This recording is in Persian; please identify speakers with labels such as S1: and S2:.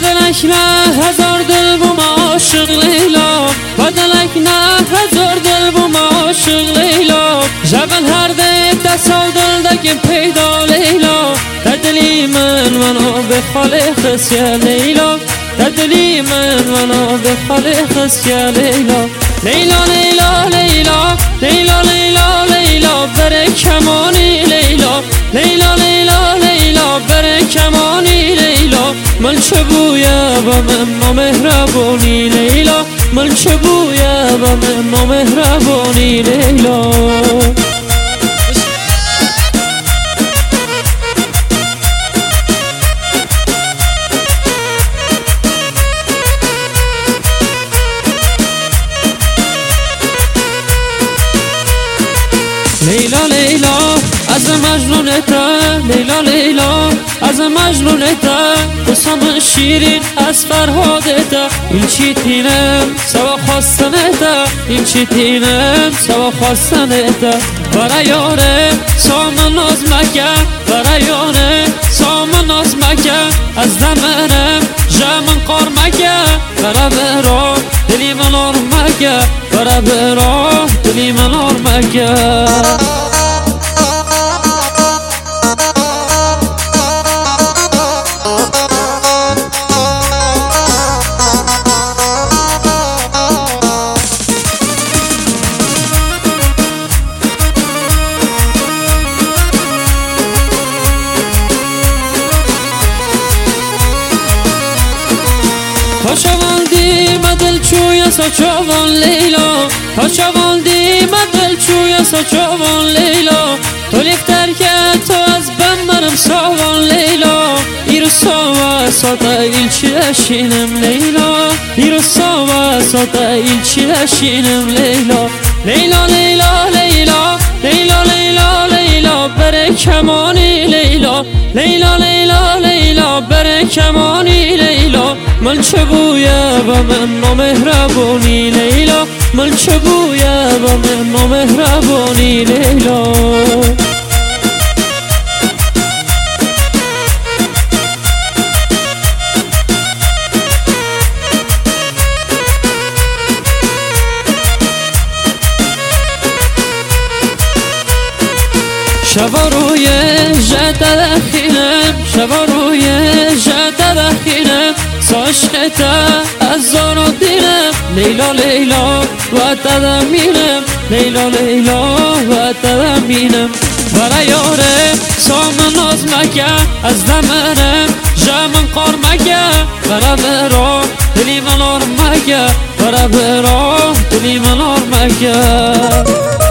S1: بدلک نه هزار دل بوم عاشق لیلا، بدلک نه هزار دل بوم عاشق لیلا. جبل هر ده سال دل دکم پیدا لیلا، تدلی منو به خالق یا لیلا، تدلی منو به خالق یا لیلا. لیلا لیلا لیلا لیلا لیلا لیلا بر کمانی لیلا، لیلا لیلا لیلا بر کمانی لیلا. من چه بویا با من مهربانی لیلا، من چه بویا با من مهربانی لیلا. لیلا لیلا از مجنونتا، لیلا لیلا از مجنونتا، قسم شیرین از فرهادتا. این چی تینم سوا خواستنتا، این چی تینم سوا خواستنتا. برای یاره سام ناز مکه، برای یاره سام ناز مکه. از دمرم جمن قار مکه، برا برا دلی من آر مکه، برا برا دلی من آر مکه. پاشوان دی مدل چویا سچوان لیلا، پاشوان دی مدل چویا سچوان لیلا. تو لیفتر که تو از بمرم سوان لیلا، ایرو سوا ساتا ایلچی اشینم لیلا، ایرو سوا ساتا ایلچی اشینم لیلا. لیلا لیلا لیلا لیلا لیلا لیلا بر کمانی لیلا، لیلا لیلا لیلا بر کمانی لیلا. من چه بویا با من مهربانی لیلا، من چه بویا با من مهربانی لیلا. شبا روی جد دخینم، شبا روی جد دخینم. ساشقتا از زارو دینم، لیلا لیلا و تدمینم، لیلا لیلا و تدمینم. برای یاره سام ناز مکه، از دمرم جمن قار مکه. برا برا دلی من آر مکه، برا برا دلی من آر مکه.